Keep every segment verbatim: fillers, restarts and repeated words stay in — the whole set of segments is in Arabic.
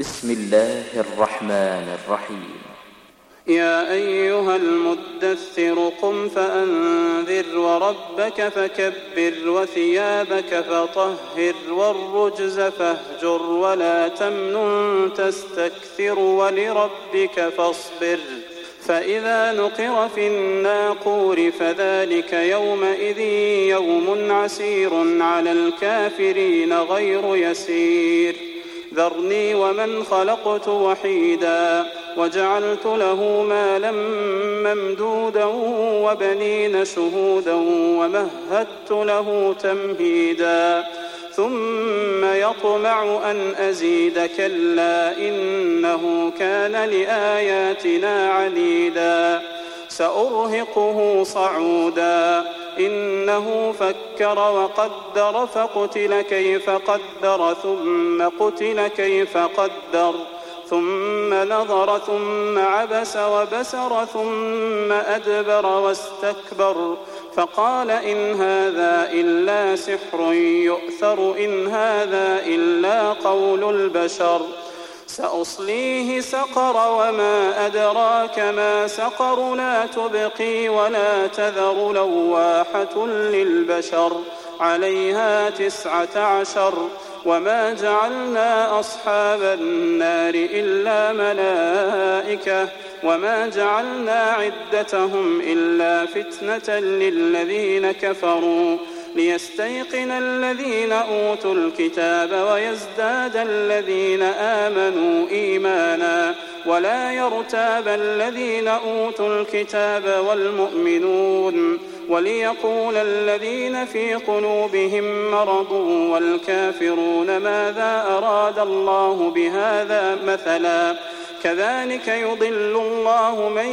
بسم الله الرحمن الرحيم. يا أيها المدثر قم فأنذر وربك فكبر وثيابك فطهر والرجز فاهجر ولا تمنن تستكثر ولربك فاصبر فإذا نقر في الناقور فذلك يومئذ يوم عسير على الكافرين غير يسير ذرني ومن خلقت وحيدا وجعلت له مالا ممدودا وبنين شهودا ومهدت له تمهيدا ثم يطمع أن أزيد كلا إنه كان لآياتنا عنيدا سأرهقه صعودا إنه فكر وقدر فقتل كيف قدر ثم قتل كيف قدر ثم نظر ثم عبس وبسر ثم أدبر واستكبر فقال إن هذا إلا سحر يؤثر إن هذا إلا قول البشر سأصليه سقر وما أدراك ما سقر لا تبقي ولا تذر لواحة للبشر عليها تسعة عشر وما جعلنا أصحاب النار إلا ملائكة وما جعلنا عدتهم إلا فتنة للذين كفروا ليستيقن الذين أوتوا الكتاب ويزداد الذين آمنوا إيمانا ولا يرتاب الذين أوتوا الكتاب والمؤمنون وليقول الذين في قلوبهم مرض والكافرون ماذا أراد الله بهذا مثلا كذلك يضل الله من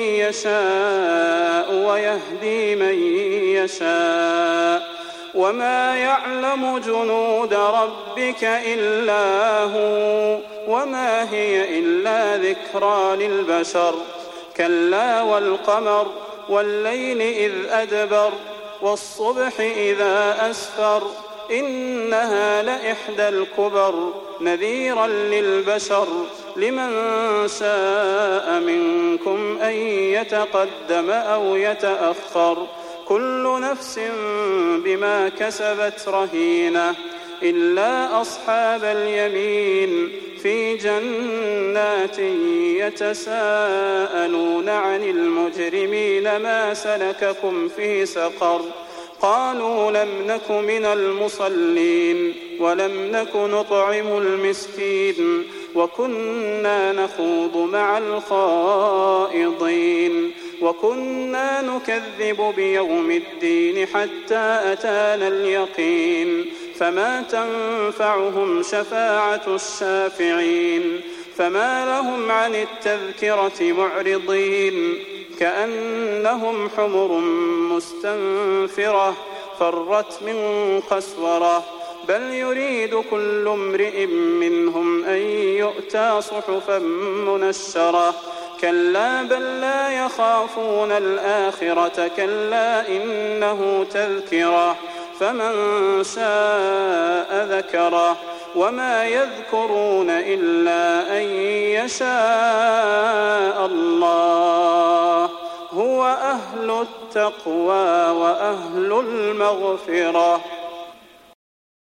يشاء ويهدي من يشاء وما يعلم جنود ربك إلا هو وما هي إلا ذكرى للبشر كلا والقمر والليل إذ أدبر والصبح إذا أسفر إنها لإحدى الكبر نذيرا للبشر لمن شاء منكم أن يتقدم أو يتأخر كل نفس بما كسبت رهينة إلا أصحاب اليمين في جنات يتساءلون عن المجرمين ما سلككم في سقر قالوا لم نك من المصلين ولم نك نطعم المسكين وكنا نخوض مع الخائضين وكنا نكذب بيوم الدين حتى أتانا اليقين فما تنفعهم شفاعة الشافعين فما لهم عن التذكرة معرضين كأنهم حمر مستنفرة فرت من قسورة بل يريد كل امرئ منهم أن يؤتى صحفا منشرة كلا بل لا يخافون الآخرة كلا إنه تذكرة فمن شاء ذكره وما يذكرون إلا أن يشاء الله هو أهل التقوى وأهل المغفرة.